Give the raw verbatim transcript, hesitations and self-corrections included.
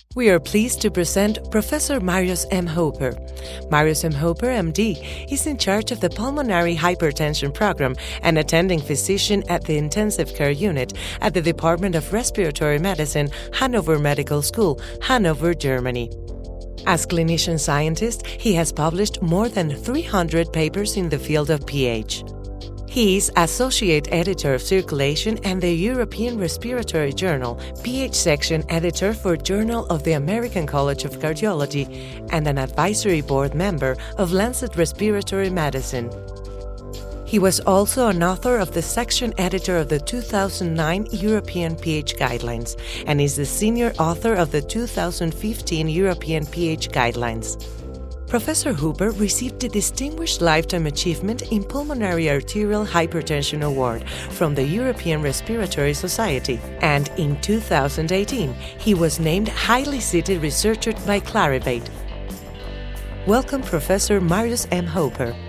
We are pleased to present Professor Marius M. Hoper. Marius M. Hoper, M D, is in charge of the Pulmonary Hypertension Program and attending physician at the Intensive Care Unit at the Department of Respiratory Medicine, Hannover Medical School, Hannover, Germany. As clinician scientist, he has published more than three hundred papers in the field of pH. He is Associate Editor of Circulation and the European Respiratory Journal, pH Section Editor for Journal of the American College of Cardiology, and an Advisory Board member of Lancet Respiratory Medicine. He was also an author of the Section Editor of the two thousand nine European pH Guidelines and is the Senior Author of the two thousand fifteen European pH Guidelines. Professor Hoper received the Distinguished Lifetime Achievement in Pulmonary Arterial Hypertension Award from the European Respiratory Society, and in two thousand eighteen he was named Highly Cited Researcher by Clarivate. Welcome, Professor Marius M. Hoper.